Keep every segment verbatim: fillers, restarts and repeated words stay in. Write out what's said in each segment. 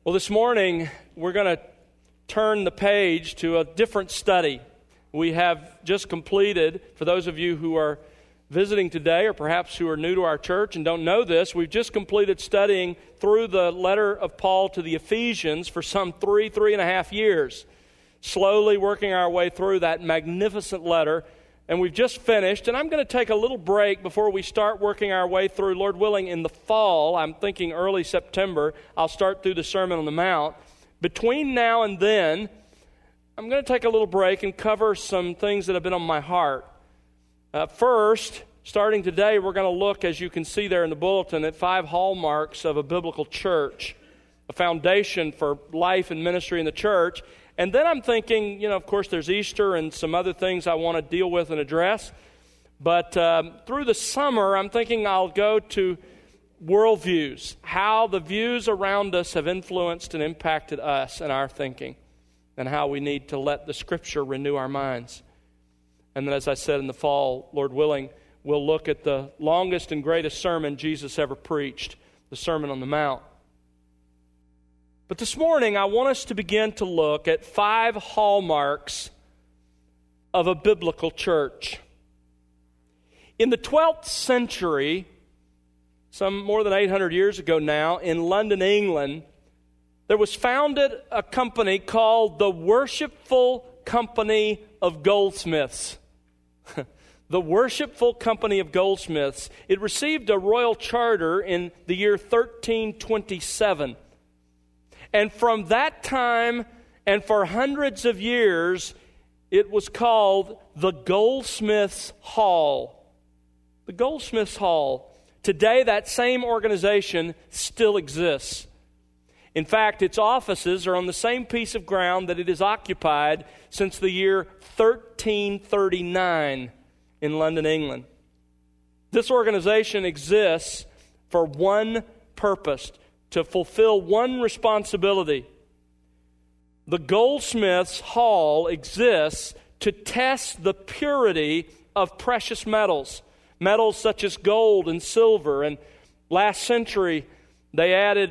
Well, this morning, we're going to turn the page to a different study. We have just completed, for those of you who are visiting today or perhaps who are new to our church and don't know this, we've just completed studying through the letter of Paul to the Ephesians for some three, three and a half years, slowly working our way through that magnificent letter. And we've just finished, and I'm going to take a little break before we start working our way through, Lord willing, in the fall. I'm thinking early September, I'll start through the Sermon on the Mount. Between now and then, I'm going to take a little break and cover some things that have been on my heart. Uh, first, starting today, we're going to look, as you can see there in the bulletin, at five hallmarks of a biblical church, a foundation for life and ministry in the church. And then I'm thinking, you know, of course, there's Easter and some other things I want to deal with and address. But um, through the summer, I'm thinking I'll go to worldviews, how the views around us have influenced and impacted us and our thinking, and how we need to let the Scripture renew our minds. And then, as I said, in the fall, Lord willing, we'll look at the longest and greatest sermon Jesus ever preached, the Sermon on the Mount. But this morning, I want us to begin to look at five hallmarks of a biblical church. In the twelfth century, some more than eight hundred years ago now, in London, England, there was founded a company called the Worshipful Company of Goldsmiths. The Worshipful Company of Goldsmiths. It received a royal charter in the year thirteen twenty-seven. And from that time, and for hundreds of years, it was called the Goldsmiths Hall. The Goldsmiths Hall. Today, that same organization still exists. In fact, its offices are on the same piece of ground that it has occupied since the year thirteen thirty-nine in London, England. This organization exists for one purpose: to fulfill one responsibility. The Goldsmiths Hall exists to test the purity of precious metals, metals such as gold and silver. And last century, they added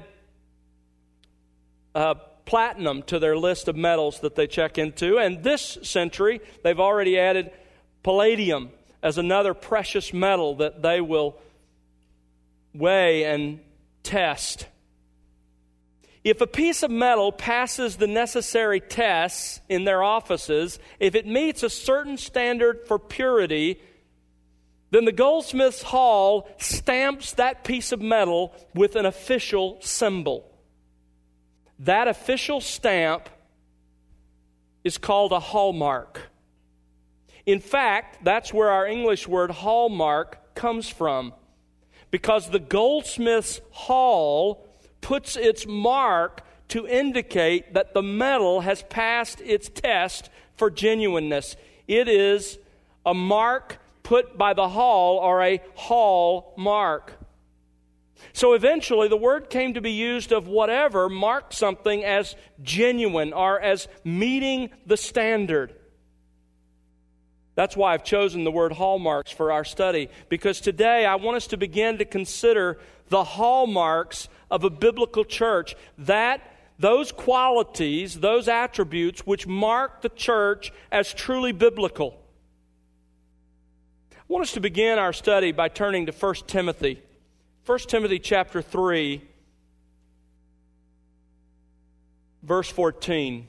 uh, platinum to their list of metals that they check into. And this century, they've already added palladium as another precious metal that they will weigh and test. If a piece of metal passes the necessary tests in their offices, if it meets a certain standard for purity, then the Goldsmiths Hall stamps that piece of metal with an official symbol. That official stamp is called a hallmark. In fact, that's where our English word hallmark comes from, because the Goldsmiths Hall puts its mark to indicate that the metal has passed its test for genuineness. It is a mark put by the hall, or a hall mark. So eventually the word came to be used of whatever marked something as genuine or as meeting the standard. That's why I've chosen the word hallmarks for our study, because today I want us to begin to consider the hallmarks of a biblical church, that those qualities, those attributes which mark the church as truly biblical. I want us to begin our study by turning to First Timothy. First Timothy chapter three, verse fourteen.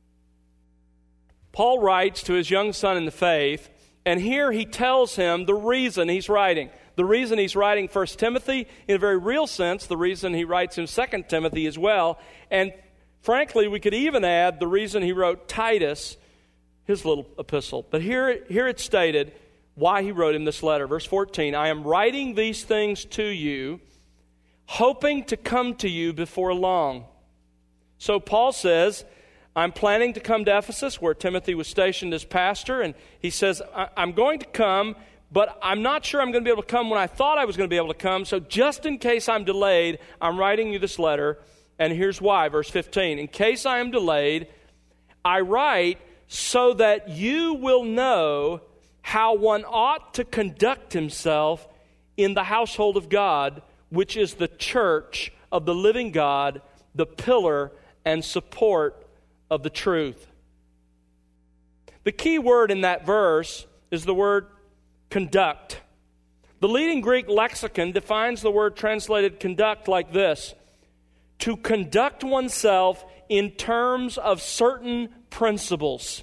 Paul writes to his young son in the faith, and here he tells him the reason he's writing. The reason he's writing First Timothy, in a very real sense, the reason he writes him Second Timothy as well. And frankly, we could even add the reason he wrote Titus, his little epistle. But here, here it's stated why he wrote him this letter. Verse fourteen, I am writing these things to you, hoping to come to you before long. So Paul says, I'm planning to come to Ephesus, where Timothy was stationed as pastor, and he says, I'm going to come, but I'm not sure I'm going to be able to come when I thought I was going to be able to come, so just in case I'm delayed, I'm writing you this letter, and here's why, verse fifteen. In case I am delayed, I write so that you will know how one ought to conduct himself in the household of God, which is the church of the living God, the pillar and support of the truth. The key word in that verse is the word conduct. The leading Greek lexicon defines the word translated conduct like this: to conduct oneself in terms of certain principles.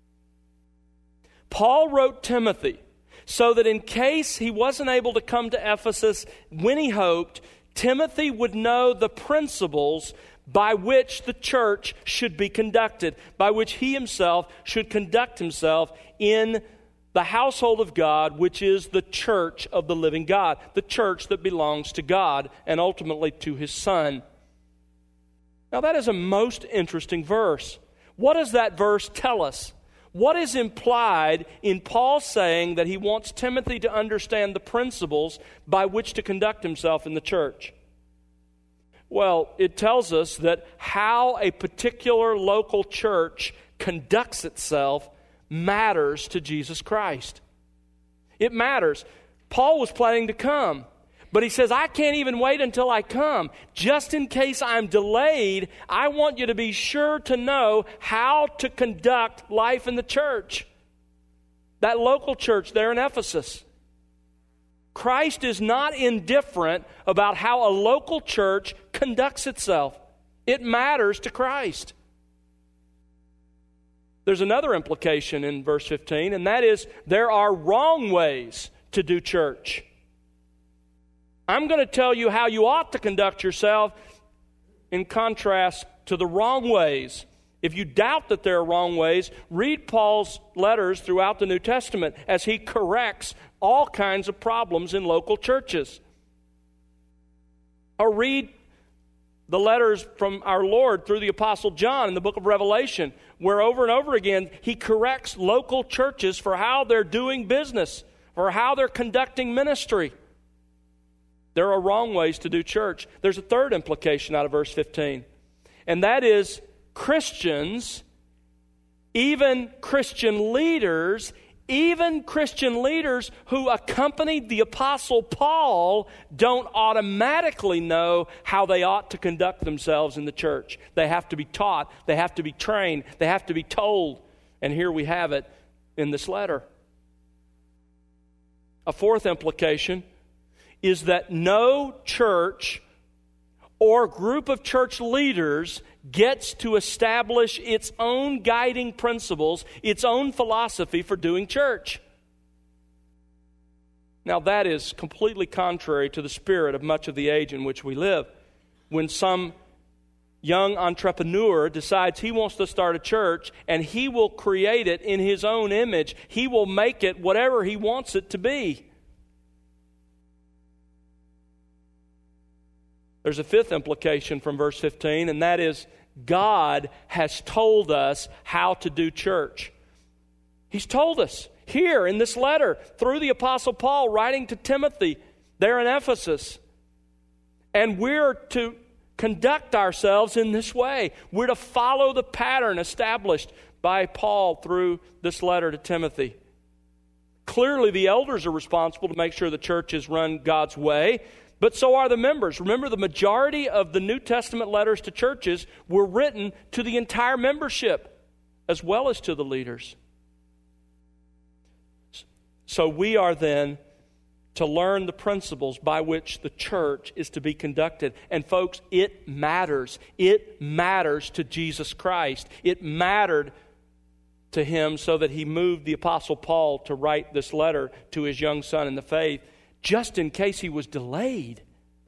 Paul wrote Timothy so that in case he wasn't able to come to Ephesus when he hoped, Timothy would know the principles by which the church should be conducted, by which he himself should conduct himself in the household of God, which is the church of the living God, the church that belongs to God and ultimately to His Son. Now that is a most interesting verse. What does that verse tell us? What is implied in Paul saying that he wants Timothy to understand the principles by which to conduct himself in the church? Well, it tells us that how a particular local church conducts itself matters to Jesus Christ. It matters. Paul was planning to come, but he says, I can't even wait until I come. Just in case I'm delayed, I want you to be sure to know how to conduct life in the church. That local church there in Ephesus. Christ is not indifferent about how a local church conducts itself. It matters to Christ. There's another implication in verse fifteen, and that is there are wrong ways to do church. I'm going to tell you how you ought to conduct yourself in contrast to the wrong ways. If you doubt that there are wrong ways, read Paul's letters throughout the New Testament as he corrects all kinds of problems in local churches. Or read the letters from our Lord through the Apostle John in the book of Revelation, where over and over again he corrects local churches for how they're doing business or how they're conducting ministry. There are wrong ways to do church. There's a third implication out of verse fifteen, and that is Christians, even Christian leaders, even Christian leaders who accompanied the Apostle Paul don't automatically know how they ought to conduct themselves in the church. They have to be taught, they have to be trained, they have to be told. And here we have it in this letter. A fourth implication is that no church or group of church leaders gets to establish its own guiding principles, its own philosophy for doing church. Now that is completely contrary to the spirit of much of the age in which we live. When some young entrepreneur decides he wants to start a church and he will create it in his own image, he will make it whatever he wants it to be. There's a fifth implication from verse fifteen, and that is God has told us how to do church. He's told us here in this letter through the Apostle Paul writing to Timothy there in Ephesus. And we're to conduct ourselves in this way. We're to follow the pattern established by Paul through this letter to Timothy. Clearly, the elders are responsible to make sure the church is run God's way. But so are the members. Remember, the majority of the New Testament letters to churches were written to the entire membership as well as to the leaders. So we are then to learn the principles by which the church is to be conducted. And folks, it matters. It matters to Jesus Christ. It mattered to Him so that He moved the Apostle Paul to write this letter to his young son in the faith, just in case he was delayed.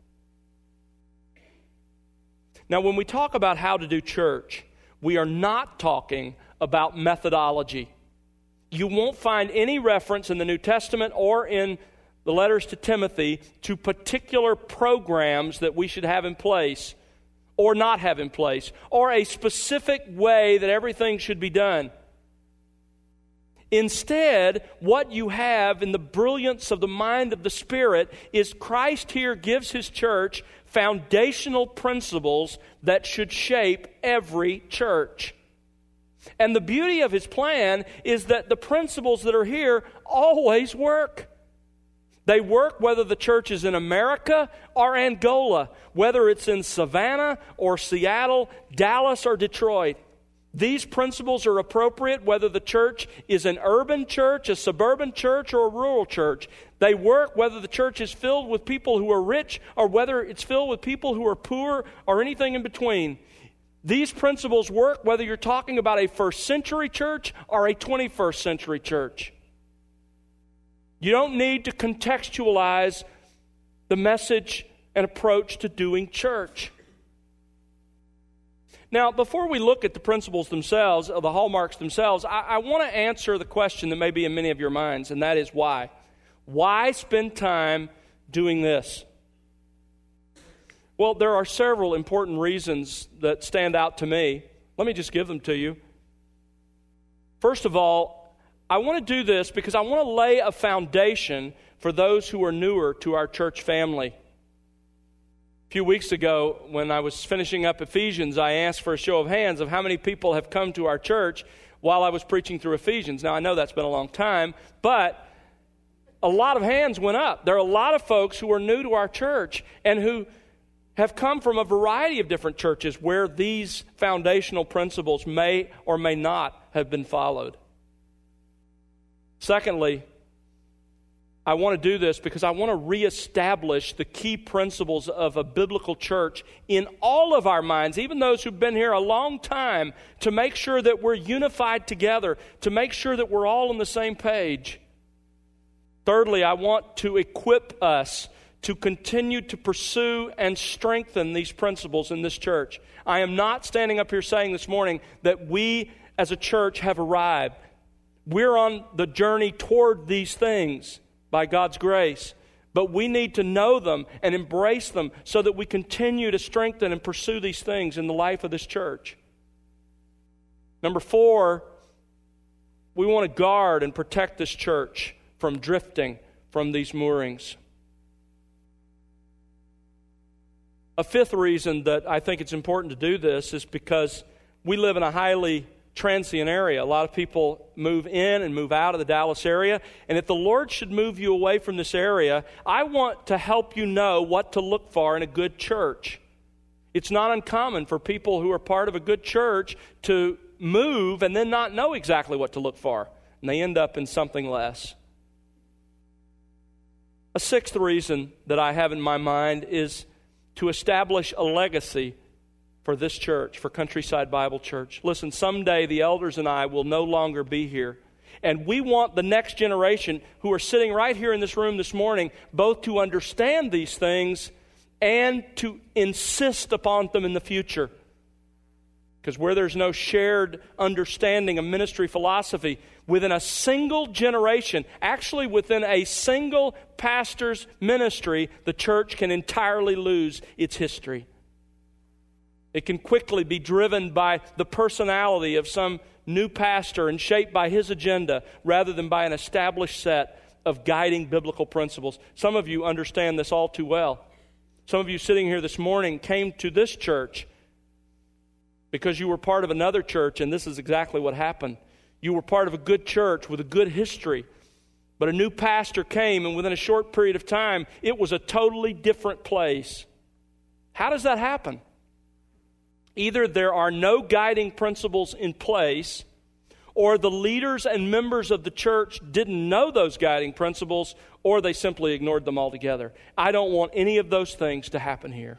Now, when we talk about how to do church, we are not talking about methodology. You won't find any reference in the New Testament or in the letters to Timothy to particular programs that we should have in place or not have in place, or a specific way that everything should be done. Instead, what you have in the brilliance of the mind of the Spirit is Christ here gives His church foundational principles that should shape every church. And the beauty of His plan is that the principles that are here always work. They work whether the church is in America or Angola, whether it's in Savannah or Seattle, Dallas or Detroit. These principles are appropriate whether the church is an urban church, a suburban church, or a rural church. They work whether the church is filled with people who are rich or whether it's filled with people who are poor or anything in between. These principles work whether you're talking about a first century church or a twenty-first century church. You don't need to contextualize the message and approach to doing church. Now, before we look at the principles themselves, or the hallmarks themselves, I, I want to answer the question that may be in many of your minds, and that is why. Why spend time doing this? Well, there are several important reasons that stand out to me. Let me just give them to you. First of all, I want to do this because I want to lay a foundation for those who are newer to our church family. A few weeks ago, when I was finishing up Ephesians, I asked for a show of hands of how many people have come to our church while I was preaching through Ephesians. Now, I know that's been a long time, but a lot of hands went up. There are a lot of folks who are new to our church and who have come from a variety of different churches where these foundational principles may or may not have been followed. Secondly, I want to do this because I want to reestablish the key principles of a biblical church in all of our minds, even those who've been here a long time, to make sure that we're unified together, to make sure that we're all on the same page. Thirdly, I want to equip us to continue to pursue and strengthen these principles in this church. I am not standing up here saying this morning that we as a church have arrived. We're on the journey toward these things by God's grace, but we need to know them and embrace them so that we continue to strengthen and pursue these things in the life of this church. Number four, we want to guard and protect this church from drifting from these moorings. A fifth reason that I think it's important to do this is because we live in a highly transient area. A lot of people move in and move out of the Dallas area, and if the Lord should move you away from this area, I want to help you know what to look for in a good church. It's not uncommon for people who are part of a good church to move and then not know exactly what to look for, and they end up in something less. A sixth reason that I have in my mind is to establish a legacy for this church, for Countryside Bible Church. Listen, someday the elders and I will no longer be here. And we want the next generation who are sitting right here in this room this morning both to understand these things and to insist upon them in the future. Because where there's no shared understanding of ministry philosophy, within a single generation, actually within a single pastor's ministry, the church can entirely lose its history. It can quickly be driven by the personality of some new pastor and shaped by his agenda rather than by an established set of guiding biblical principles. Some of you understand this all too well. Some of you sitting here this morning came to this church because you were part of another church, and this is exactly what happened. You were part of a good church with a good history, but a new pastor came, and within a short period of time, it was a totally different place. How does that happen? Either there are no guiding principles in place, or the leaders and members of the church didn't know those guiding principles, or they simply ignored them altogether. I don't want any of those things to happen here.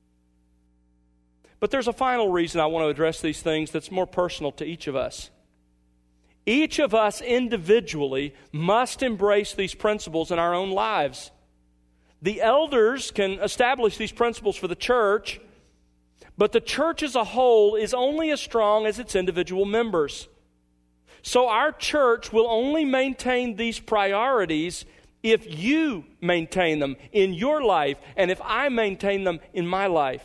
But there's a final reason I want to address these things that's more personal to each of us. Each of us individually must embrace these principles in our own lives. The elders can establish these principles for the church, but the church as a whole is only as strong as its individual members. So our church will only maintain these priorities if you maintain them in your life and if I maintain them in my life.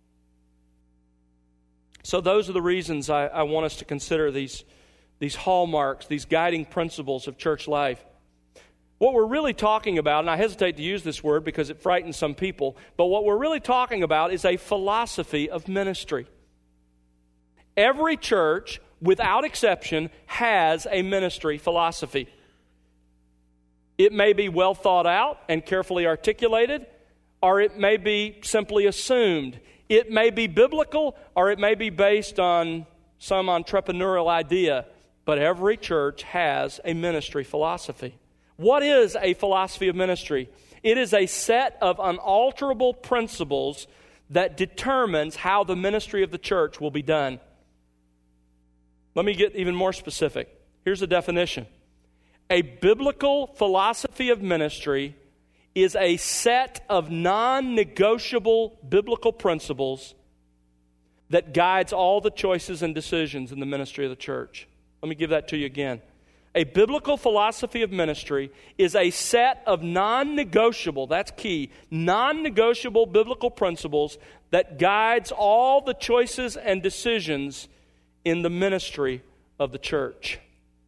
So those are the reasons I, I want us to consider these, these hallmarks, these guiding principles of church life. What we're really talking about, and I hesitate to use this word because it frightens some people, but what we're really talking about is a philosophy of ministry. Every church, without exception, has a ministry philosophy. It may be well thought out and carefully articulated, or it may be simply assumed. It may be biblical, or it may be based on some entrepreneurial idea. But every church has a ministry philosophy. What is a philosophy of ministry? It is a set of unalterable principles that determines how the ministry of the church will be done. Let me get even more specific. Here's a definition. A biblical philosophy of ministry is a set of non-negotiable biblical principles that guides all the choices and decisions in the ministry of the church. Let me give that to you again. A biblical philosophy of ministry is a set of non-negotiable, that's key, non-negotiable biblical principles that guides all the choices and decisions in the ministry of the church.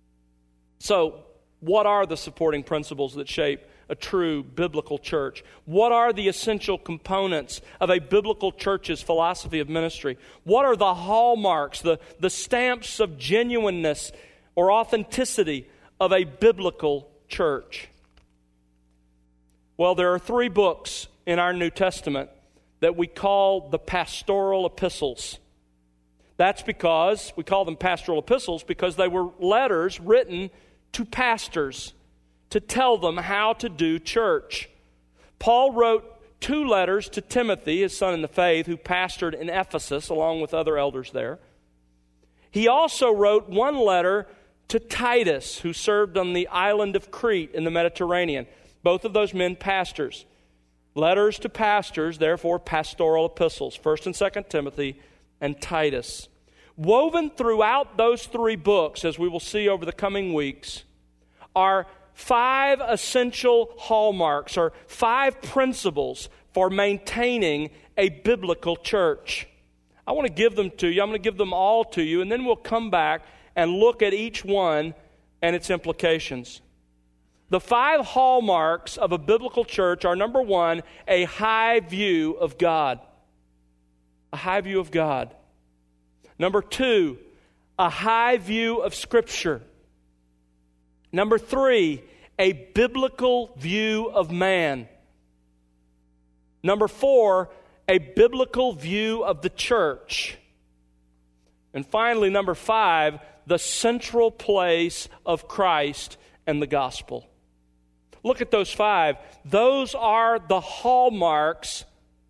So, what are the supporting principles that shape a true biblical church? What are the essential components of a biblical church's philosophy of ministry? What are the hallmarks, the, the stamps of genuineness or authenticity of a biblical church? Well, there are three books in our New Testament that we call the pastoral epistles. That's because we call them pastoral epistles because they were letters written to pastors to tell them how to do church. Paul wrote two letters to Timothy, his son in the faith, who pastored in Ephesus along with other elders there. He also wrote one letter to Titus, who served on the island of Crete in the Mediterranean. Both of those men pastors. Letters to pastors, therefore pastoral epistles, First and Second Timothy and Titus. Woven throughout those three books, as we will see over the coming weeks, are five essential hallmarks or five principles for maintaining a biblical church. I want to give them to you. I'm going to give them all to you, and then we'll come back and look at each one and its implications. The five hallmarks of a biblical church are, number one, a high view of God. A high view of God. Number two, a high view of Scripture. Number three, a biblical view of man. Number four, a biblical view of the church. And finally, number five, the central place of Christ and the gospel. Look at those five. Those are the hallmarks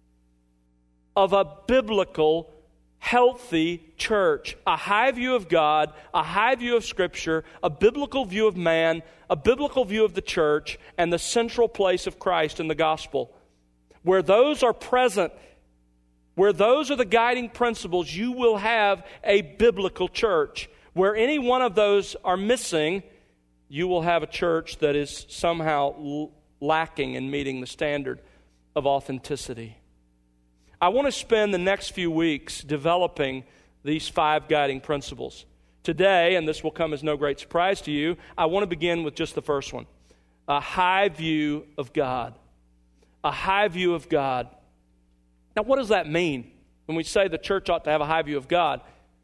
of a biblical, healthy church. A high view of God, a high view of Scripture, a biblical view of man, a biblical view of the church, and the central place of Christ in the gospel. Where those are present, where those are the guiding principles, you will have a biblical church. Where any one of those are missing, you will have a church that is somehow l- lacking in meeting the standard of authenticity. I want to spend the next few weeks developing these five guiding principles. Today, and this will come as no great surprise to you, I want to begin with just the first one. A high view of God. A high view of God. Now, what does that mean when we say the church ought to have a high view of God?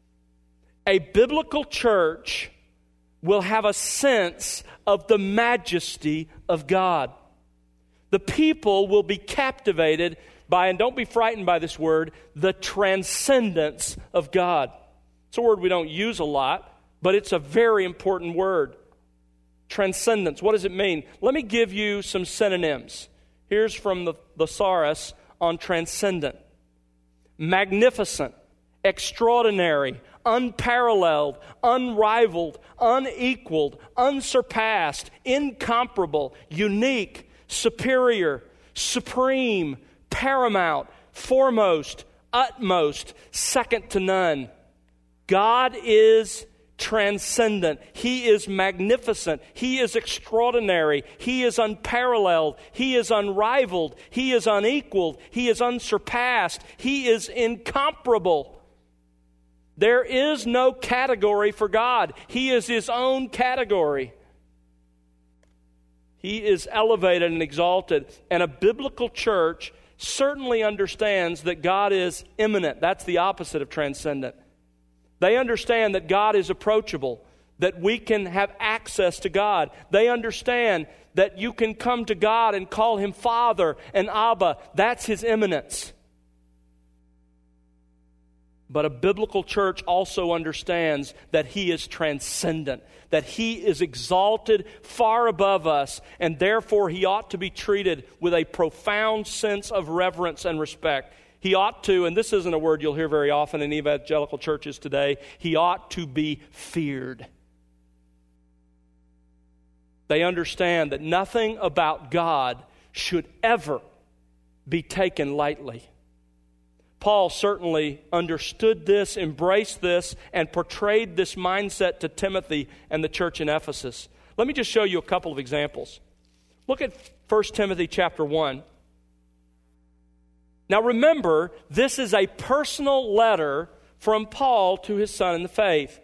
A biblical church will have a sense of the majesty of God. The people will be captivated by, and don't be frightened by this word, the transcendence of God. It's a word we don't use a lot, but it's a very important word. Transcendence. What does it mean? Let me give you some synonyms. Here's from the thesaurus on transcendent. Magnificent, extraordinary, unparalleled, unrivaled, unequaled, unsurpassed, incomparable, unique, superior, supreme, paramount, foremost, utmost, second to none. God is transcendent. He is magnificent. He is extraordinary. He is unparalleled. He is unrivaled. He is unequaled. He is unsurpassed. He is incomparable. There is no category for God. He is His own category. He is elevated and exalted. And a biblical church certainly understands that God is immanent. That's the opposite of transcendent. They understand that God is approachable, that we can have access to God. They understand that you can come to God and call Him Father and Abba. That's His immanence. But a biblical church also understands that He is transcendent, that He is exalted far above us, and therefore He ought to be treated with a profound sense of reverence and respect. He ought to, and this isn't a word you'll hear very often in evangelical churches today, He ought to be feared. They understand that nothing about God should ever be taken lightly. Paul certainly understood this, embraced this, and portrayed this mindset to Timothy and the church in Ephesus. Let me just show you a couple of examples. Look at First Timothy chapter one. Now remember, this is a personal letter from Paul to his son in the faith.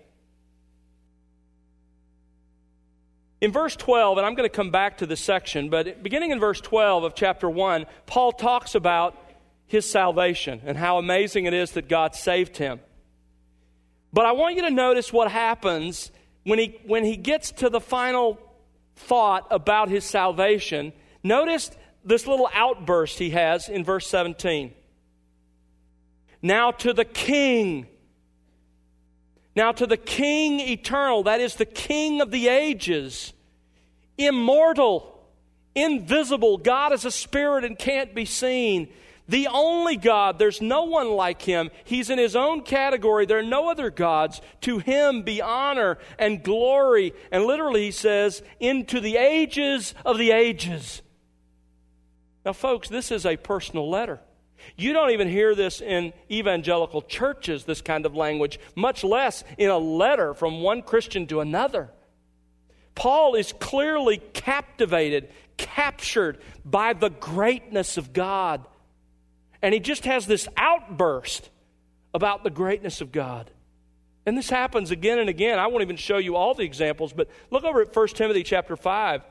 In verse twelve, and I'm going to come back to this section, but beginning in verse twelve of chapter one, Paul talks about his salvation and how amazing it is that God saved him. But I want you to notice what happens when he, when he gets to the final thought about his salvation. Notice this little outburst he has in verse seventeen. Now to the King, now to the King eternal, that is the King of the ages, immortal, invisible. God is a spirit and can't be seen. The only God, there's no one like Him. He's in His own category. There are no other gods. To Him be honor and glory. And literally he says, into the ages of the ages. Now folks, this is a personal letter. You don't even hear this in evangelical churches, this kind of language, much less in a letter from one Christian to another. Paul is clearly captivated, captured by the greatness of God. And he just has this outburst about the greatness of God. And this happens again and again. I won't even show you all the examples, but look over at First Timothy chapter five.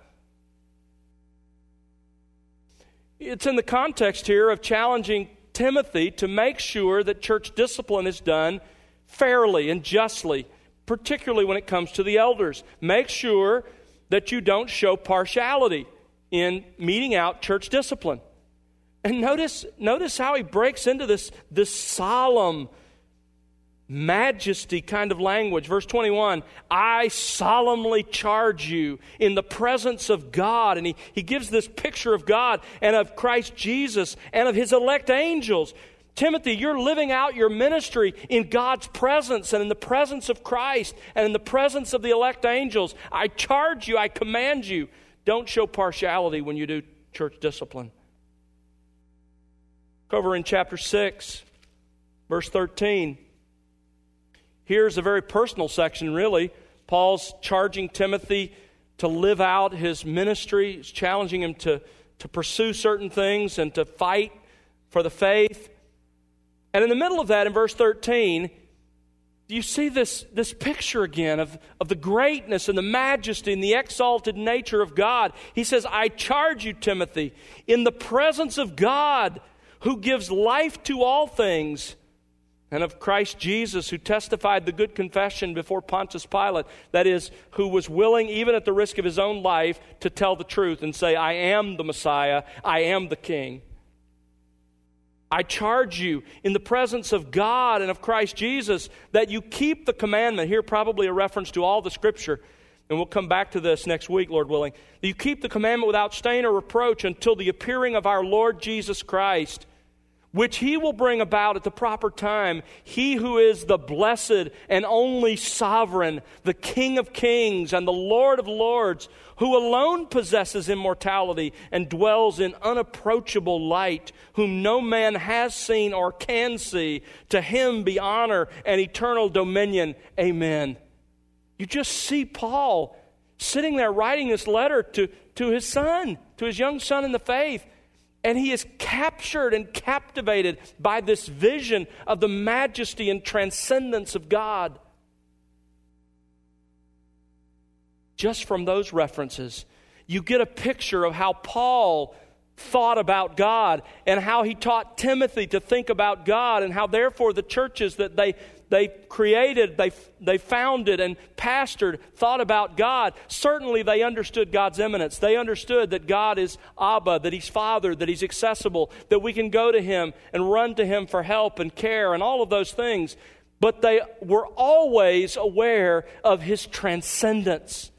It's in the context here of challenging Timothy to make sure that church discipline is done fairly and justly, particularly when it comes to the elders. Make sure that you don't show partiality in meting out church discipline. And notice, notice how he breaks into this, this solemn majesty kind of language. Verse twenty-one, I solemnly charge you in the presence of God. And he, he gives this picture of God and of Christ Jesus and of His elect angels. Timothy, you're living out your ministry in God's presence and in the presence of Christ and in the presence of the elect angels. I charge you, I command you, don't show partiality when you do church discipline. Over in chapter six, verse thirteen. Here's a very personal section, really. Paul's charging Timothy to live out his ministry. He's challenging him to, to pursue certain things and to fight for the faith. And in the middle of that, in verse thirteen, you see this, this picture again of, of the greatness and the majesty and the exalted nature of God. He says, I charge you, Timothy, in the presence of God, who gives life to all things, and of Christ Jesus, who testified the good confession before Pontius Pilate, that is, who was willing, even at the risk of his own life, to tell the truth and say, I am the Messiah, I am the King. I charge you in the presence of God and of Christ Jesus that you keep the commandment. Here probably a reference to all the Scripture, and we'll come back to this next week, Lord willing. That you keep the commandment without stain or reproach until the appearing of our Lord Jesus Christ, which He will bring about at the proper time. He who is the blessed and only sovereign, the King of kings and the Lord of lords, who alone possesses immortality and dwells in unapproachable light, whom no man has seen or can see. To Him be honor and eternal dominion. Amen. You just see Paul sitting there writing this letter to, to his son, to his young son in the faith. And he is captured and captivated by this vision of the majesty and transcendence of God. Just from those references, you get a picture of how Paul thought about God, and how he taught Timothy to think about God, and how therefore the churches that they they created, they they founded and pastored thought about God. Certainly they understood God's immanence. They understood that God is Abba, that he's Father, that he's accessible, that we can go to him and run to him for help and care and all of those things. But they were always aware of his transcendence.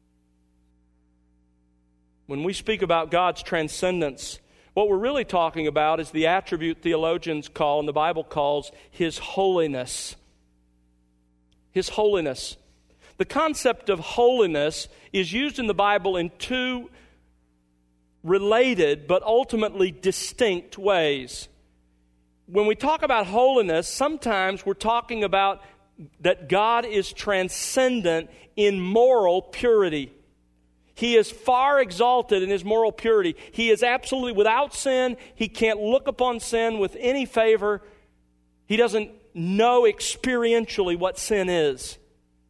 When we speak about God's transcendence, what we're really talking about is the attribute theologians call, and the Bible calls, his holiness. His holiness. The concept of holiness is used in the Bible in two related but ultimately distinct ways. When we talk about holiness, sometimes we're talking about that God is transcendent in moral purity. He is far exalted in his moral purity. He is absolutely without sin. He can't look upon sin with any favor. He doesn't know experientially what sin is.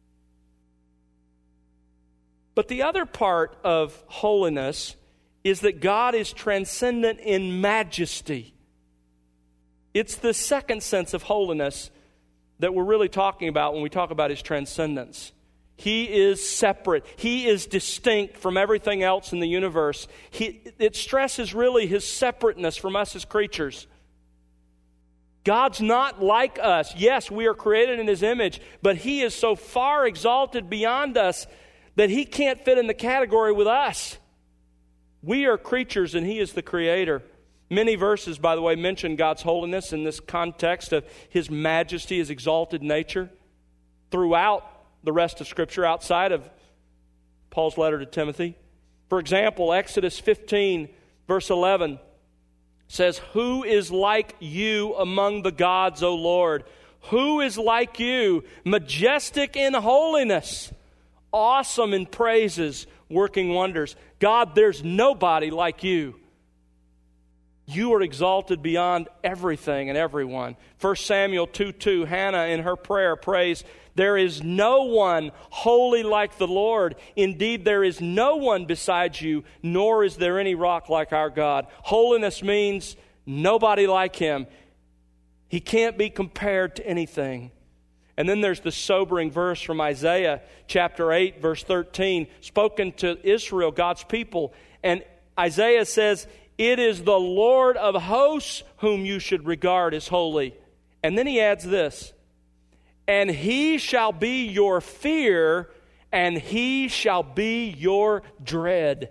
But the other part of holiness is that God is transcendent in majesty. It's the second sense of holiness that we're really talking about when we talk about his transcendence. He is separate. He is distinct from everything else in the universe. He, it stresses really his separateness from us as creatures. God's not like us. Yes, we are created in his image, but he is so far exalted beyond us that he can't fit in the category with us. We are creatures and he is the creator. Many verses, by the way, mention God's holiness in this context of his majesty, his exalted nature, throughout the rest of Scripture outside of Paul's letter to Timothy. For example, Exodus fifteen, verse eleven says, "Who is like you among the gods, O Lord? Who is like you, majestic in holiness, awesome in praises, working wonders?" God, there's nobody like you. You are exalted beyond everything and everyone. First Samuel two two, Hannah in her prayer prays, "There is no one holy like the Lord. Indeed, there is no one besides you, nor is there any rock like our God." Holiness means nobody like him. He can't be compared to anything. And then there's the sobering verse from Isaiah chapter eight, verse thirteen, spoken to Israel, God's people. And Isaiah says, "It is the Lord of hosts whom you should regard as holy." And then he adds this, "And he shall be your fear, and he shall be your dread."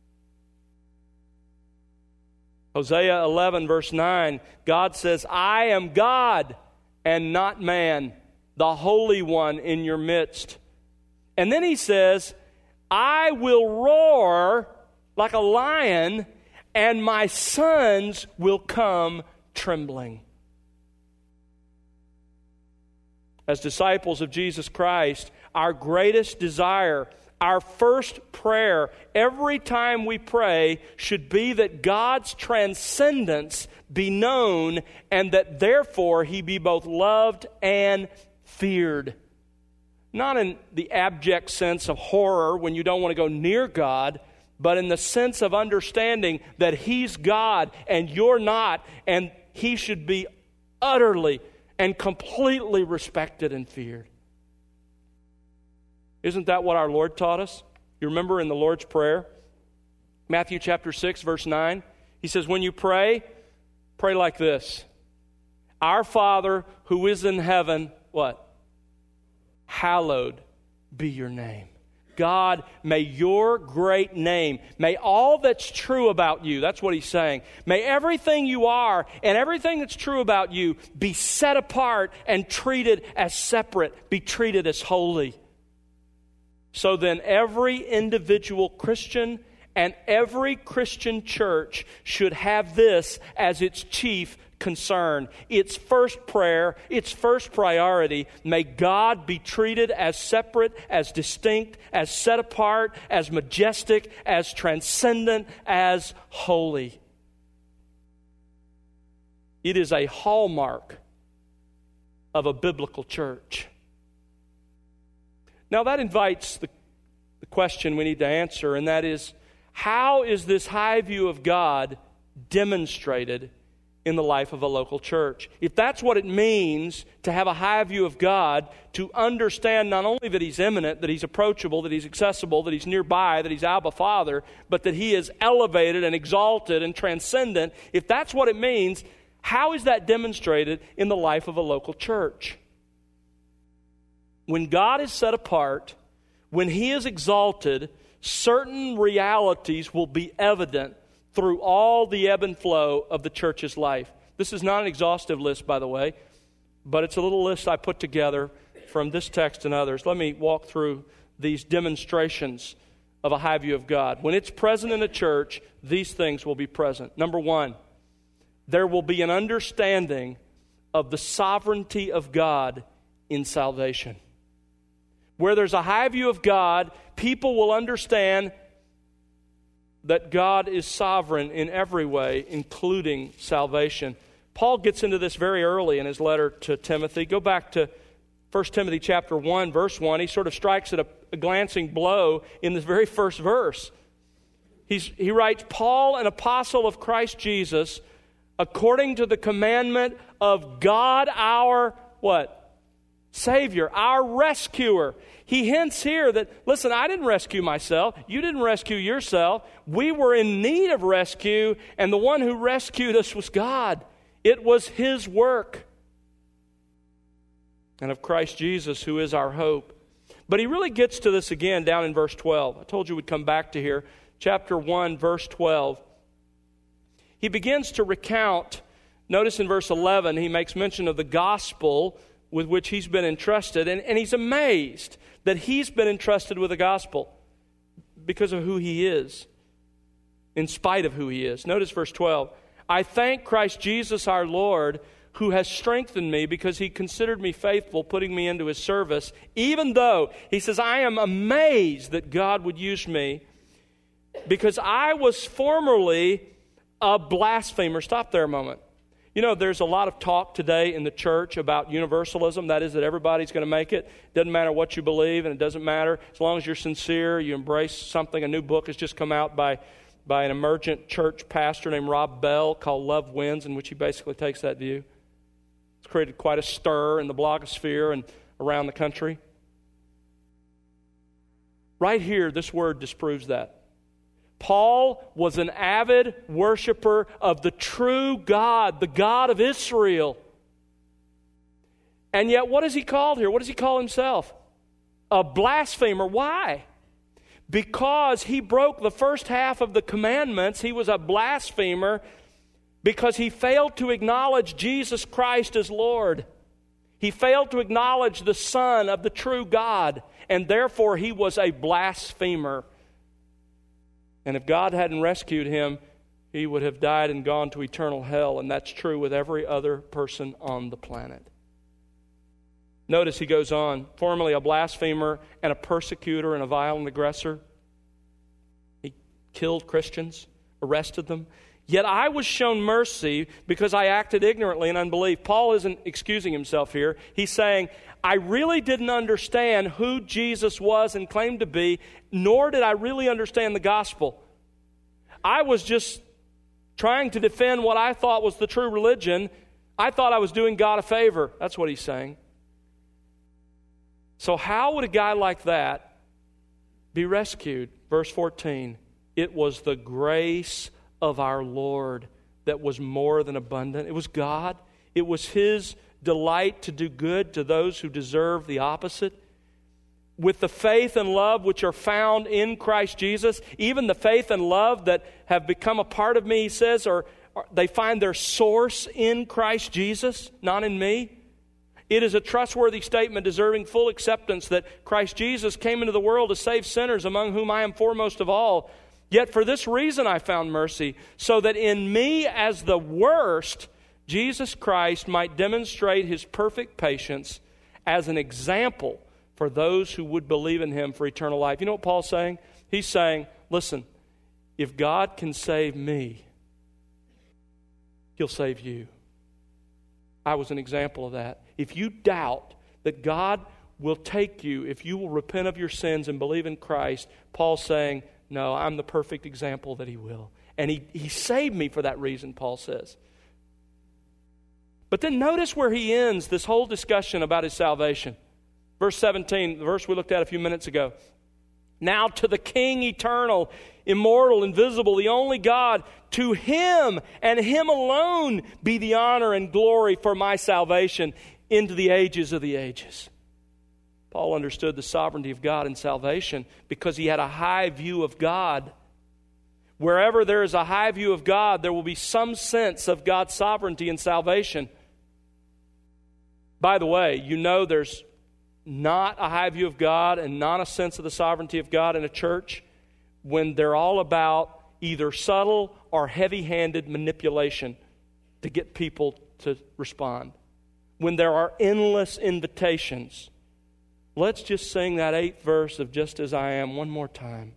Hosea eleven, verse nine, God says, "I am God and not man, the Holy One in your midst." And then he says, "I will roar like a lion, and my sons will come trembling." As disciples of Jesus Christ, our greatest desire, our first prayer, every time we pray, should be that God's transcendence be known and that therefore he be both loved and feared. Not in the abject sense of horror when you don't want to go near God, but in the sense of understanding that he's God and you're not, and he should be utterly and completely respected and feared. Isn't that what our Lord taught us? You remember in the Lord's Prayer, Matthew chapter six, verse nine, he says, when you pray, pray like this: "Our Father who is in heaven," what? "Hallowed be your name." God, may your great name, may all that's true about you, that's what he's saying, may everything you are and everything that's true about you be set apart and treated as separate, be treated as holy. So then every individual Christian and every Christian church should have this as its chief concern. Its first prayer, its first priority: may God be treated as separate, as distinct, as set apart, as majestic, as transcendent, as holy. It is a hallmark of a biblical church. Now that invites the, the question we need to answer, and that is, how is this high view of God demonstrated in the life of a local church. If that's what it means to have a high view of God, to understand not only that He's immanent, that He's approachable, that He's accessible, that He's nearby, that He's Abba Father, but that He is elevated and exalted and transcendent, if that's what it means, how is that demonstrated in the life of a local church? When God is set apart, when He is exalted, certain realities will be evident through all the ebb and flow of the church's life. This is not an exhaustive list, by the way, but it's a little list I put together from this text and others. Let me walk through these demonstrations of a high view of God. When it's present in a church, these things will be present. Number one, there will be an understanding of the sovereignty of God in salvation. Where there's a high view of God, people will understand that God is sovereign in every way, including salvation. Paul gets into this very early in his letter to Timothy. Go back to First Timothy chapter one, verse one. He sort of strikes at a, a glancing blow in this very first verse. He's, he writes, Paul, an apostle of Christ Jesus, according to the commandment of God our, what? Savior, our rescuer. He hints here that, listen, I didn't rescue myself. You didn't rescue yourself. We were in need of rescue, and the one who rescued us was God. It was His work. And of Christ Jesus, who is our hope. But he really gets to this again down in verse twelve. I told you we'd come back to here. Chapter one, verse twelve. He begins to recount, notice in verse eleven, he makes mention of the gospel with which he's been entrusted, and, and he's amazed that he's been entrusted with the gospel because of who he is, in spite of who he is. Notice verse twelve. I thank Christ Jesus our Lord, who has strengthened me because He considered me faithful, putting me into His service, even though, he says, I am amazed that God would use me because I was formerly a blasphemer. Stop there a moment. You know, there's a lot of talk today in the church about universalism. That is that everybody's going to make it. Doesn't matter what you believe, and it doesn't matter. As long as you're sincere, you embrace something. A new book has just come out by, by an emergent church pastor named Rob Bell called Love Wins, in which he basically takes that view. It's created quite a stir in the blogosphere and around the country. Right here, this word disproves that. Paul was an avid worshiper of the true God, the God of Israel. And yet, what is he called here? What does he call himself? A blasphemer. Why? Because he broke the first half of the commandments. He was a blasphemer because he failed to acknowledge Jesus Christ as Lord. He failed to acknowledge the Son of the true God, and therefore he was a blasphemer. And if God hadn't rescued him, he would have died and gone to eternal hell, and that's true with every other person on the planet. Notice he goes on, formerly a blasphemer and a persecutor and a violent aggressor. He killed Christians, arrested them. Yet I was shown mercy because I acted ignorantly in unbelief. Paul isn't excusing himself here. He's saying, I really didn't understand who Jesus was and claimed to be, nor did I really understand the gospel. I was just trying to defend what I thought was the true religion. I thought I was doing God a favor. That's what he's saying. So how would a guy like that be rescued? Verse fourteen, it was the grace of our Lord that was more than abundant. It was God. It was His delight to do good to those who deserve the opposite. With the faith and love which are found in Christ Jesus, even the faith and love that have become a part of me, he says, are, are they find their source in Christ Jesus, not in me. It is a trustworthy statement deserving full acceptance that Christ Jesus came into the world to save sinners, among whom I am foremost of all. Yet for this reason I found mercy, so that in me as the worst, Jesus Christ might demonstrate His perfect patience as an example for those who would believe in Him for eternal life. You know what Paul's saying? He's saying, listen, if God can save me, He'll save you. I was an example of that. If you doubt that God will take you, if you will repent of your sins and believe in Christ, Paul's saying, no, I'm the perfect example that He will. And he, he saved me for that reason, Paul says. But then notice where he ends this whole discussion about his salvation. Verse seventeen, the verse we looked at a few minutes ago. Now to the King eternal, immortal, invisible, the only God, to Him and Him alone be the honor and glory for my salvation into the ages of the ages. Paul understood the sovereignty of God in salvation because he had a high view of God. Wherever there is a high view of God, there will be some sense of God's sovereignty in salvation. By the way, you know there's not a high view of God and not a sense of the sovereignty of God in a church when they're all about either subtle or heavy-handed manipulation to get people to respond. When there are endless invitations. Let's just sing that eighth verse of Just As I Am one more time.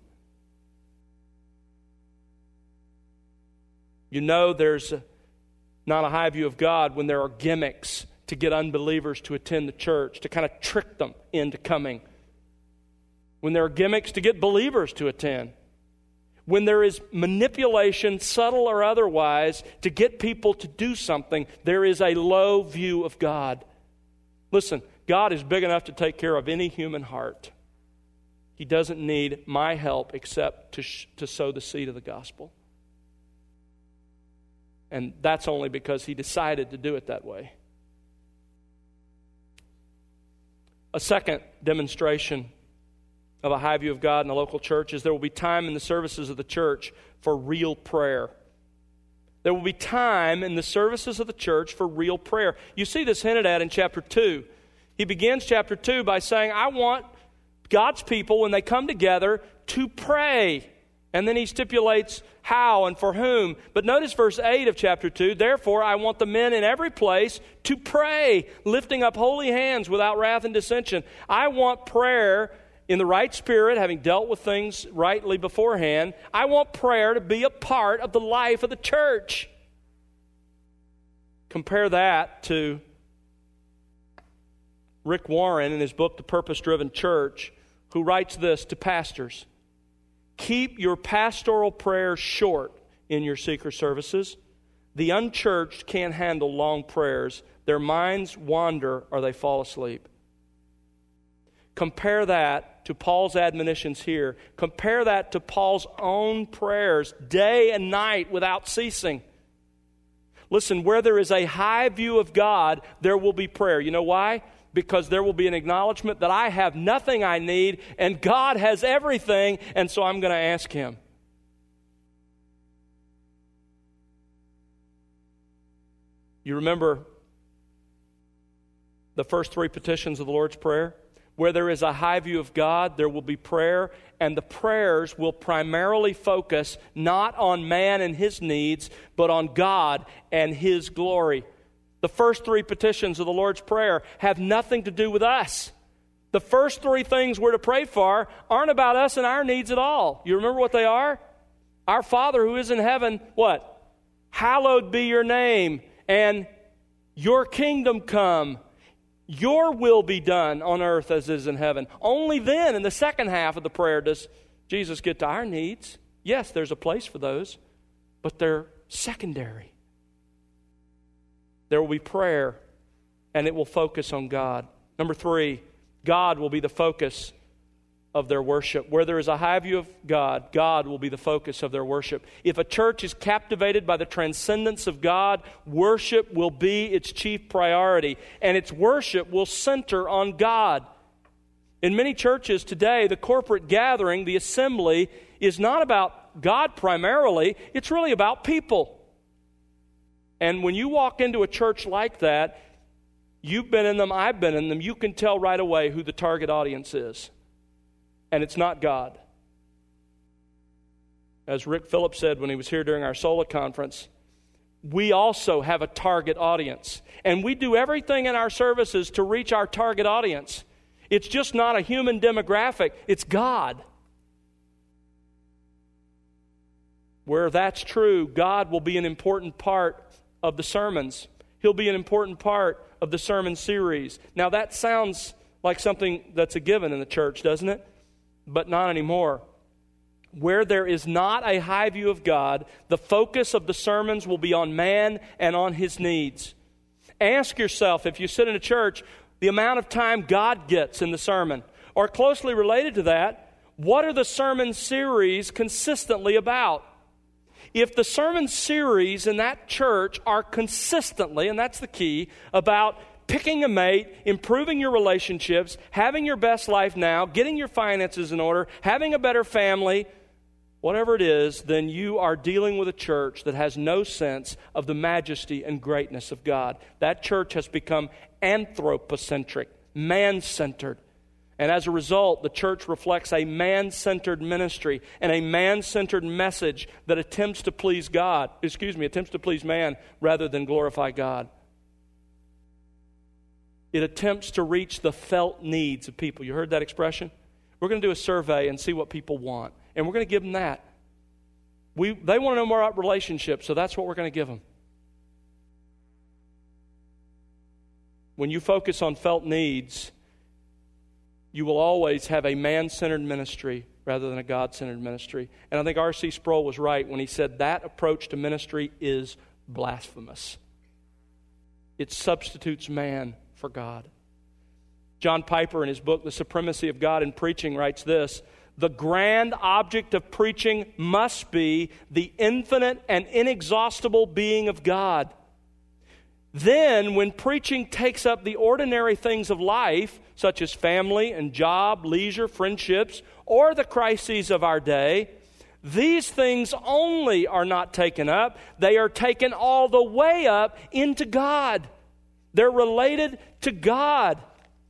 You know there's not a high view of God when there are gimmicks to get unbelievers to attend the church, to kind of trick them into coming. When there are gimmicks to get believers to attend. When there is manipulation, subtle or otherwise, to get people to do something, there is a low view of God. Listen, God is big enough to take care of any human heart. He doesn't need my help except to, sh- to sow the seed of the gospel. And that's only because He decided to do it that way. A second demonstration of a high view of God in the local church is there will be time in the services of the church for real prayer. There will be time in the services of the church for real prayer. You see this hinted at in chapter two. He begins chapter two by saying, I want God's people, when they come together, to pray. And then he stipulates how and for whom. But notice verse eight of chapter two. Therefore, I want the men in every place to pray, lifting up holy hands without wrath and dissension. I want prayer in the right spirit, having dealt with things rightly beforehand. I want prayer to be a part of the life of the church. Compare that to Rick Warren in his book, The Purpose-Driven Church, who writes this to pastors. Keep your pastoral prayers short in your seeker services. The unchurched can't handle long prayers. Their minds wander or they fall asleep. Compare that to Paul's admonitions here. Compare that to Paul's own prayers day and night without ceasing. Listen, where there is a high view of God, there will be prayer. You know why? Because there will be an acknowledgement that I have nothing I need and God has everything, and so I'm going to ask Him. You remember the first three petitions of the Lord's Prayer? Where there is a high view of God, there will be prayer, and the prayers will primarily focus not on man and his needs, but on God and His glory. The first three petitions of the Lord's Prayer have nothing to do with us. The first three things we're to pray for aren't about us and our needs at all. You remember what they are? Our Father who is in heaven, what? Hallowed be your name, and your kingdom come. Your will be done on earth as is in heaven. Only then, in the second half of the prayer, does Jesus get to our needs. Yes, there's a place for those, but they're secondary. There will be prayer, and it will focus on God. Number three, God will be the focus of their worship. Where there is a high view of God, God will be the focus of their worship. If a church is captivated by the transcendence of God, worship will be its chief priority, and its worship will center on God. In many churches today, the corporate gathering, the assembly, is not about God primarily, it's really about people. And when you walk into a church like that, you've been in them, I've been in them, you can tell right away who the target audience is. And it's not God. As Rick Phillips said when he was here during our Sola conference, we also have a target audience. And we do everything in our services to reach our target audience. It's just not a human demographic, it's God. Where that's true, God will be an important part of the sermons. He'll be an important part of the sermon series. Now that sounds like something that's a given in the church, doesn't it? But not anymore. Where there is not a high view of God, the focus of the sermons will be on man and on his needs. Ask yourself, if you sit in a church, the amount of time God gets in the sermon. Or closely related to that, what are the sermon series consistently about? If the sermon series in that church are consistently, and that's the key, about picking a mate, improving your relationships, having your best life now, getting your finances in order, having a better family, whatever it is, then you are dealing with a church that has no sense of the majesty and greatness of God. That church has become anthropocentric, man-centered. And as a result, the church reflects a man-centered ministry and a man-centered message that attempts to please God, excuse me, attempts to please man rather than glorify God. It attempts to reach the felt needs of people. You heard that expression? We're going to do a survey and see what people want. And we're going to give them that. We, they want to know more about relationships, so that's what we're going to give them. When you focus on felt needs, you will always have a man-centered ministry rather than a God-centered ministry. And I think R C Sproul was right when he said that approach to ministry is blasphemous. It substitutes man for God. John Piper, in his book, The Supremacy of God in Preaching, writes this: the grand object of preaching must be the infinite and inexhaustible being of God. Then, when preaching takes up the ordinary things of life, such as family and job, leisure, friendships, or the crises of our day, these things only are not taken up. They are taken all the way up into God. They're related to God.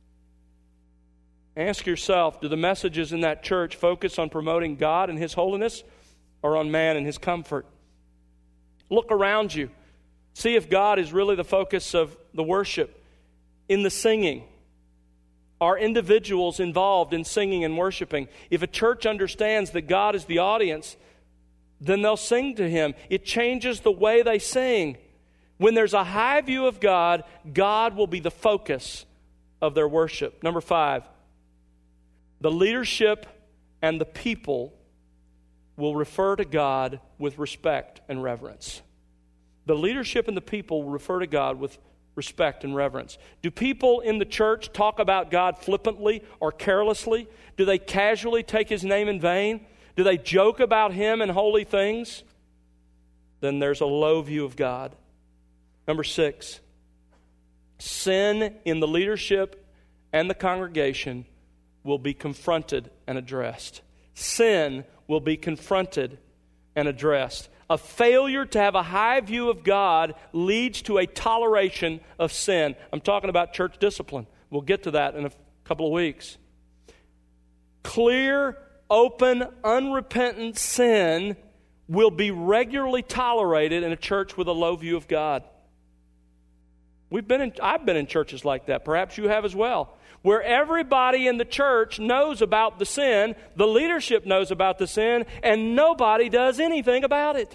Ask yourself, do the messages in that church focus on promoting God and His holiness or on man and his comfort? Look around you. See if God is really the focus of the worship. In the singing, are individuals involved in singing and worshiping? If a church understands that God is the audience, then they'll sing to Him. It changes the way they sing. When there's a high view of God, God will be the focus of their worship. Number five, the leadership and the people will refer to God with respect and reverence. The leadership and the people will refer to God with respect and reverence. Do people in the church talk about God flippantly or carelessly? Do they casually take His name in vain? Do they joke about Him and holy things? Then there's a low view of God. Number six, sin in the leadership and the congregation will be confronted and addressed. Sin will be confronted and addressed. A failure to have a high view of God leads to a toleration of sin. I'm talking about church discipline. We'll get to that in a couple of weeks. Clear, open, unrepentant sin will be regularly tolerated in a church with a low view of God. We've been in, I've been in churches like that. Perhaps you have as well. Where everybody in the church knows about the sin, the leadership knows about the sin, and nobody does anything about it.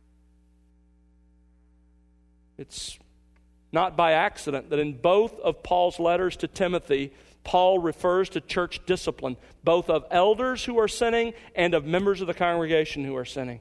It's not by accident that in both of Paul's letters to Timothy, Paul refers to church discipline, both of elders who are sinning and of members of the congregation who are sinning.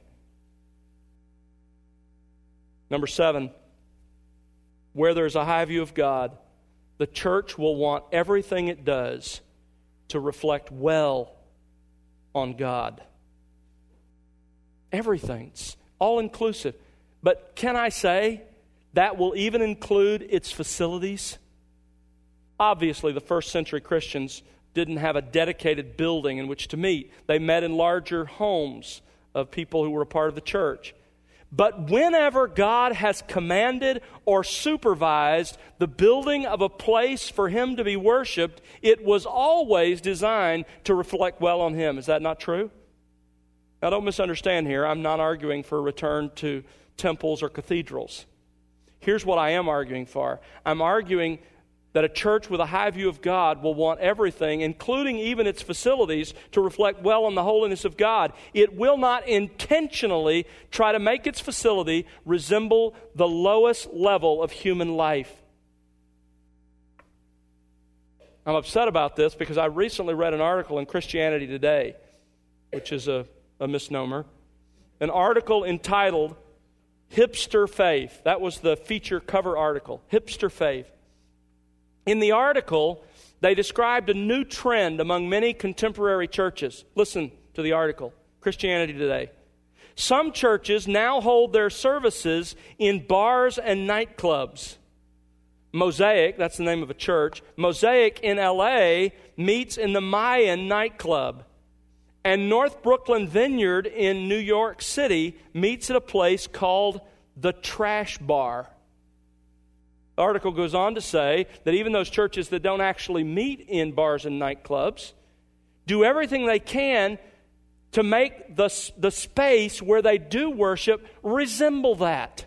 Number seven, where there's a high view of God, the church will want everything it does to reflect well on God. Everything. It's all-inclusive. But can I say that will even include its facilities? Obviously, the first century Christians didn't have a dedicated building in which to meet. They met in larger homes of people who were a part of the church. But whenever God has commanded or supervised the building of a place for Him to be worshiped, it was always designed to reflect well on Him. Is that not true? Now, don't misunderstand here. I'm not arguing for a return to temples or cathedrals. Here's what I am arguing for. I'm arguing that a church with a high view of God will want everything, including even its facilities, to reflect well on the holiness of God. It will not intentionally try to make its facility resemble the lowest level of human life. I'm upset about this because I recently read an article in Christianity Today, which is a, a misnomer, an article entitled Hipster Faith. That was the feature cover article, Hipster Faith. In the article, they described a new trend among many contemporary churches. Listen to the article, Christianity Today. Some churches now hold their services in bars and nightclubs. Mosaic, that's the name of a church, Mosaic in L A meets in the Mayan nightclub. And North Brooklyn Vineyard in New York City meets at a place called the Trash Bar. The article goes on to say that even those churches that don't actually meet in bars and nightclubs do everything they can to make the, the space where they do worship resemble that.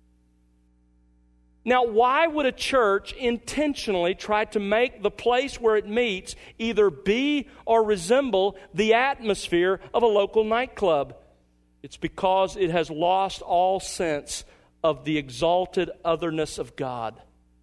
Now, why would a church intentionally try to make the place where it meets either be or resemble the atmosphere of a local nightclub? It's because it has lost all sense of the exalted otherness of God.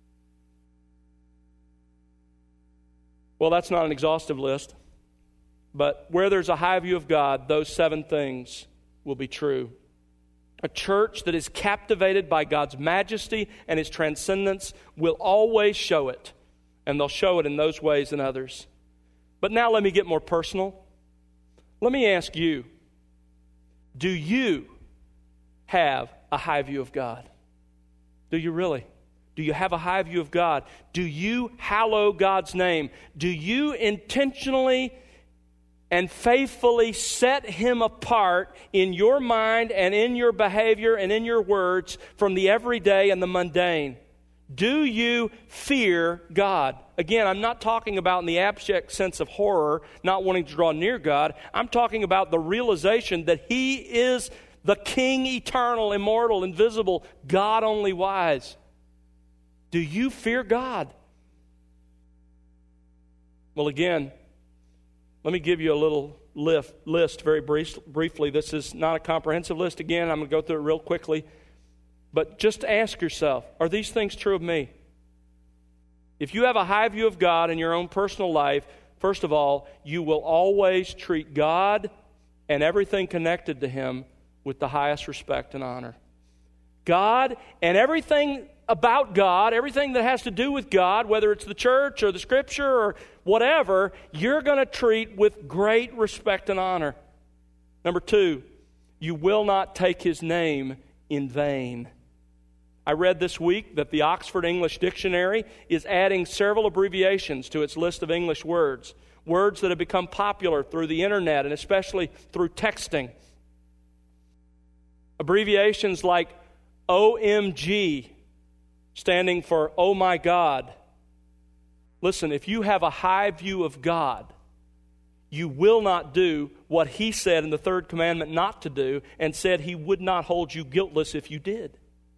Well, that's not an exhaustive list, but where there's a high view of God, those seven things will be true. A church that is captivated by God's majesty and His transcendence will always show it, and they'll show it in those ways and others. But now let me get more personal. Let me ask you, do you have a high view of God? Do you really? Do you have a high view of God? Do you hallow God's name? Do you intentionally and faithfully set Him apart in your mind and in your behavior and in your words from the everyday and the mundane? Do you fear God? Again, I'm not talking about in the abstract sense of horror, not wanting to draw near God. I'm talking about the realization that He is the King eternal, immortal, invisible, God only wise. Do you fear God? Well, again, let me give you a little lift, list very brief, briefly. This is not a comprehensive list. Again, I'm going to go through it real quickly. But just ask yourself, are these things true of me? If you have a high view of God in your own personal life, first of all, you will always treat God and everything connected to Him with the highest respect and honor. God and everything about God, everything that has to do with God, whether it's the church or the Scripture or whatever, you're going to treat with great respect and honor. Number two, you will not take His name in vain. I read this week that the Oxford English Dictionary is adding several abbreviations to its list of English words, words that have become popular through the internet and especially through texting. Abbreviations like O M G, standing for Oh My God. Listen, if you have a high view of God, you will not do what He said in the third commandment not to do, and said He would not hold you guiltless if you did.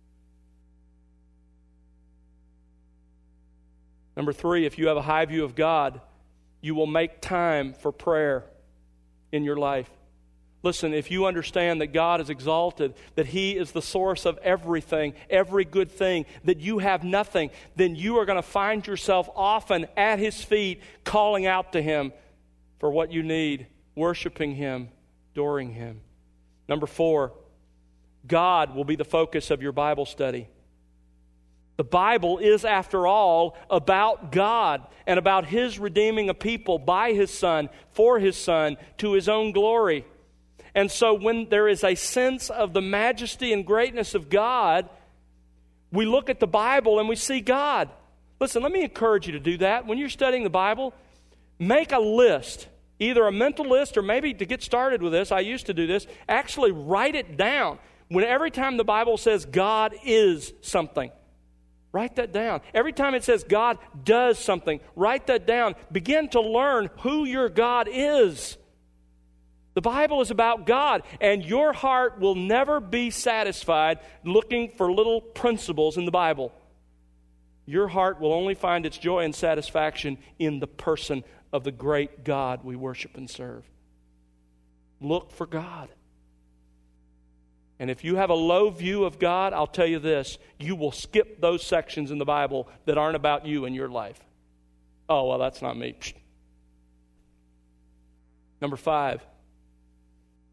Number three, if you have a high view of God, you will make time for prayer in your life. Listen, if you understand that God is exalted, that He is the source of everything, every good thing, that you have nothing, then you are going to find yourself often at His feet, calling out to Him for what you need, worshiping Him, adoring Him. Number four, God will be the focus of your Bible study. The Bible is, after all, about God and about His redeeming a people by His Son, for His Son, to His own glory. And so when there is a sense of the majesty and greatness of God, we look at the Bible and we see God. Listen, let me encourage you to do that. When you're studying the Bible, make a list, either a mental list or maybe to get started with this, I used to do this, actually write it down. When every time the Bible says God is something, write that down. Every time it says God does something, write that down. Begin to learn who your God is. The Bible is about God, and your heart will never be satisfied looking for little principles in the Bible. Your heart will only find its joy and satisfaction in the person of the great God we worship and serve. Look for God. And if you have a low view of God, I'll tell you this, you will skip those sections in the Bible that aren't about you and your life. Oh, well, that's not me. Number five,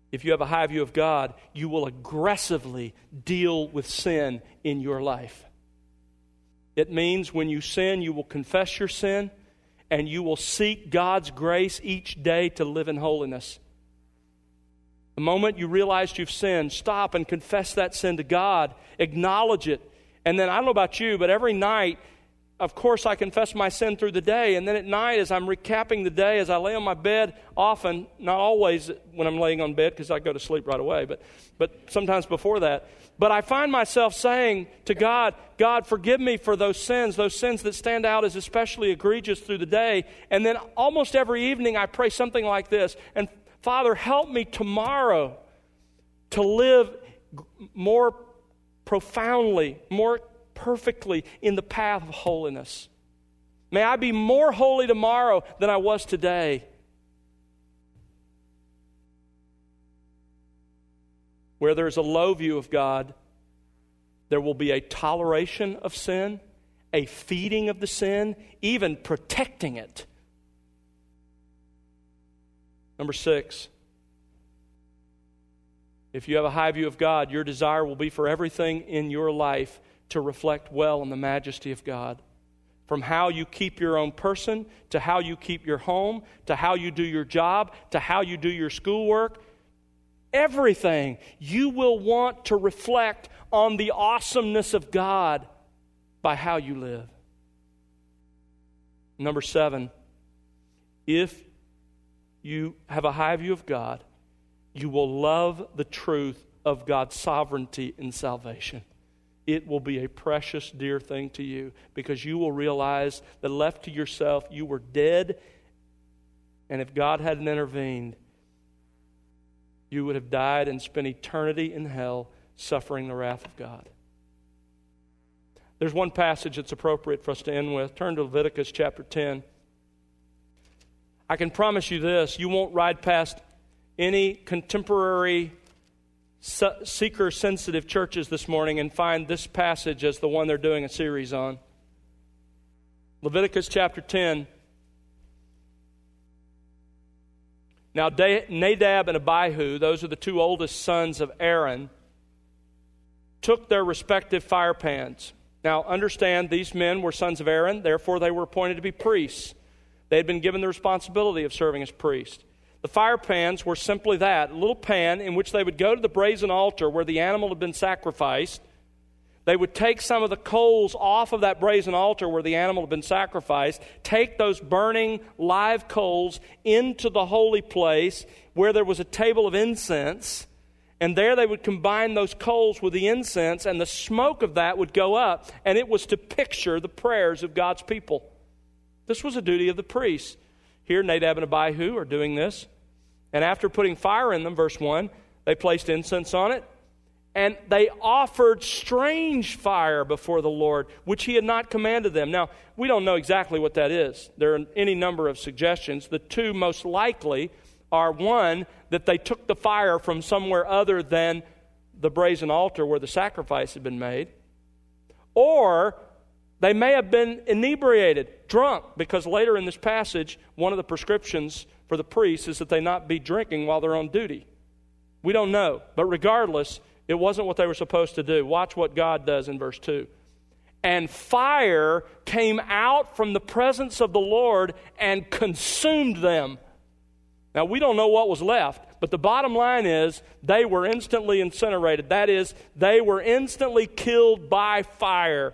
If you have a high view of God, you will aggressively deal with sin in your life. It means when you sin, you will confess your sin, and you will seek God's grace each day to live in holiness. The moment you realize you've sinned, stop and confess that sin to God. Acknowledge it. And then, I don't know about you, but every night, of course, I confess my sin through the day. And then at night, as I'm recapping the day, as I lay on my bed, often, not always when I'm laying on bed, because I go to sleep right away, but, but sometimes before that. But I find myself saying to God, God, forgive me for those sins, those sins that stand out as especially egregious through the day. And then almost every evening, I pray something like this. And Father, help me tomorrow to live more profoundly, more perfectly in the path of holiness. May I be more holy tomorrow than I was today. Where there is a low view of God, there will be a toleration of sin, a feeding of the sin, even protecting it. Number six, if you have a high view of God, your desire will be for everything in your life to reflect well on the majesty of God. From how you keep your own person, to how you keep your home, to how you do your job, to how you do your schoolwork, everything you will want to reflect on the awesomeness of God by how you live. Number seven, if you have a high view of God, you will love the truth of God's sovereignty in salvation. It will be a precious, dear thing to you, because you will realize that left to yourself, you were dead, and if God hadn't intervened, you would have died and spent eternity in hell suffering the wrath of God. There's one passage that's appropriate for us to end with. Turn to Leviticus chapter ten. I can promise you this, you won't ride past any contemporary seeker-sensitive churches this morning and find this passage as the one they're doing a series on. Leviticus chapter ten. Now Nadab and Abihu, those are the two oldest sons of Aaron, took their respective fire pans. Now understand, these men were sons of Aaron, therefore they were appointed to be priests. They had been given the responsibility of serving as priests. The fire pans were simply that, a little pan in which they would go to the brazen altar where the animal had been sacrificed. They would take some of the coals off of that brazen altar where the animal had been sacrificed, take those burning live coals into the holy place where there was a table of incense, and there they would combine those coals with the incense, and the smoke of that would go up, and it was to picture the prayers of God's people. This was a duty of the priests. Here, Nadab and Abihu are doing this. And after putting fire in them, verse one, they placed incense on it. And they offered strange fire before the Lord, which he had not commanded them. Now, we don't know exactly what that is. There are any number of suggestions. The two most likely are, one, that they took the fire from somewhere other than the brazen altar where the sacrifice had been made. Or they may have been inebriated, drunk, because later in this passage, one of the prescriptions for the priests is that they not be drinking while they're on duty. We don't know. But regardless, it wasn't what they were supposed to do. Watch what God does in verse two. And fire came out from the presence of the Lord and consumed them. Now, we don't know what was left, but the bottom line is they were instantly incinerated. That is, they were instantly killed by fire.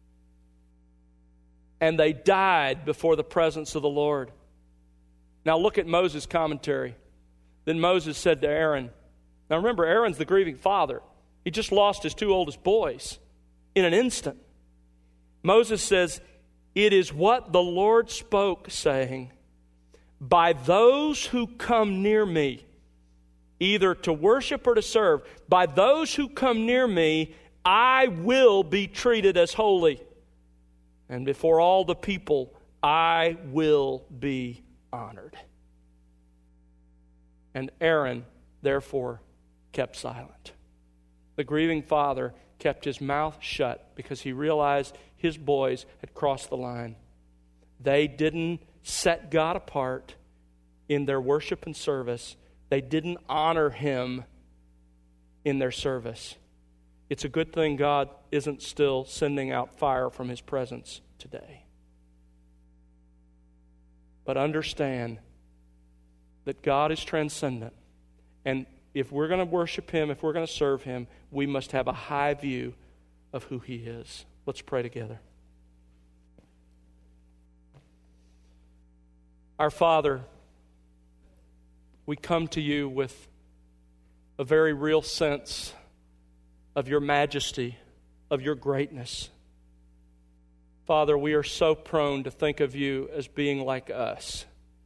And they died before the presence of the Lord. Now look at Moses' commentary. Then Moses said to Aaron, now remember, Aaron's the grieving father. He just lost his two oldest boys in an instant. Moses says, it is what the Lord spoke, saying, by those who come near me, either to worship or to serve, by those who come near me, I will be treated as holy. And before all the people, I will be honored. And Aaron, therefore, kept silent. The grieving father kept his mouth shut because he realized his boys had crossed the line. They didn't set God apart in their worship and service, They didn't honor Him in their service. It's a good thing God isn't still sending out fire from His presence today. But understand that God is transcendent. And if we're going to worship Him, if we're going to serve Him, we must have a high view of who He is. Let's pray together. Our Father, we come to You with a very real sense of Your majesty, of Your greatness. Father, we are so prone to think of You as being like us.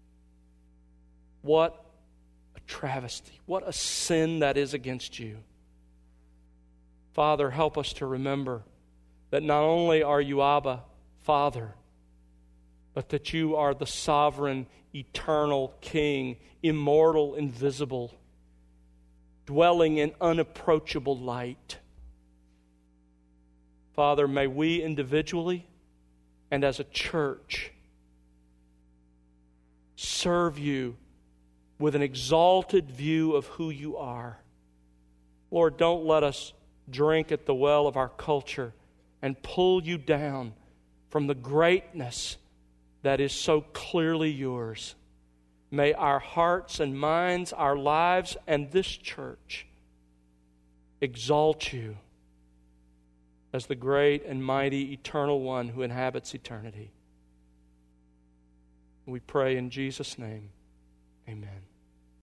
What a travesty. What a sin that is against You. Father, help us to remember that not only are You Abba, Father, but that You are the sovereign, eternal King, immortal, invisible, dwelling in unapproachable light. Father, may we individually and as a church serve You with an exalted view of who You are. Lord, don't let us drink at the well of our culture and pull You down from the greatness that is so clearly Yours. May our hearts and minds, our lives, and this church exalt You as the great and mighty eternal one who inhabits eternity. We pray in Jesus' name. Amen.